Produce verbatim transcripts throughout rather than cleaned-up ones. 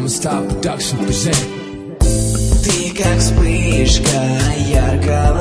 Style Production present. Ты как вспышка яркого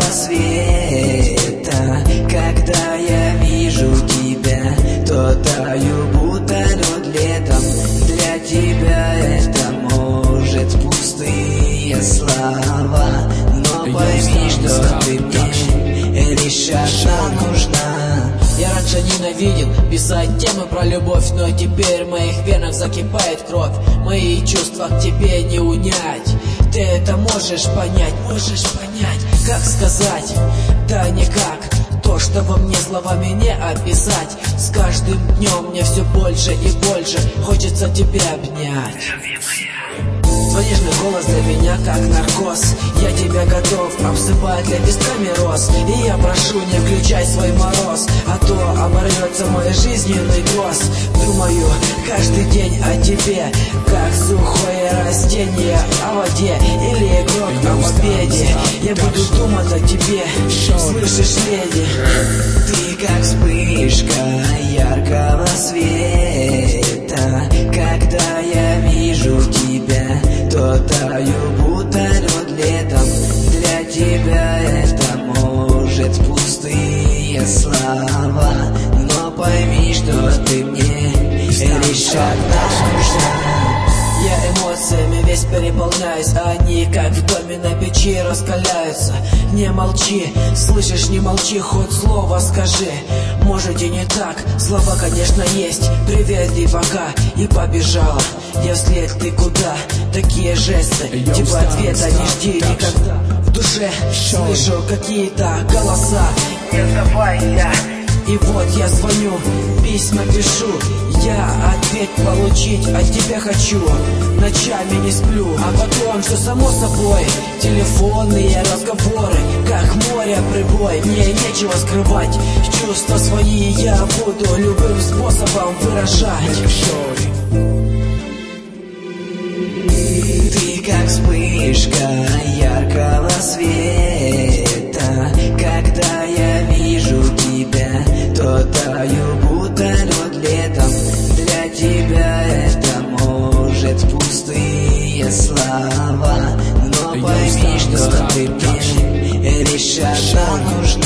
света, когда я вижу тебя, то таю, будто лед летом. Для тебя это может пустые слова, но пойми, что ты мне решенно нужна. Я раньше ненавидел писать темы про любовь, но теперь в моих венах закипает кровь. Мои чувства к тебе не унять. Ты это можешь понять, можешь понять. Как сказать? Да никак. То, что во мне словами не описать. С каждым днем мне все больше и больше хочется тебя обнять. Твой нежный голос для меня как наркоз. Я тебя готов обсыпать лепестками роз. И я прошу, не включай свой мороз, а то оборвется мой жизненный гроз. Думаю каждый день о тебе, как сухое растение о воде или игрок о победе. Я буду думать о тебе, слышишь, леди? Ты как вспышка яркого света, когда я вижу тебя, то таю, будто лед летом. Для тебя это может пустые слова, но пойми, что ты мне решенно нужна. Я эмоциями весь переполняюсь, а они как в доме на печи раскаляются. Не молчи, слышишь, не молчи, хоть слово скажи. Может и не так, слова конечно есть. Привет и пока, и побежала. Если ты куда, такие жесты, типа ответа не жди никогда. В душе слышу какие-то голоса. Не сдавайся. И вот я звоню, письма пишу, я ответ получить от тебя хочу. Ночами не сплю, а потом все само собой. Телефонные разговоры, как море прибой. Мне нечего скрывать, чувства свои я буду любым способом выражать. Ты как вспышка яркого света, когда я вижу тебя, то таю, будто лед летом. Для тебя это может пустые слова, но пойми, что ты мне решенно нужна.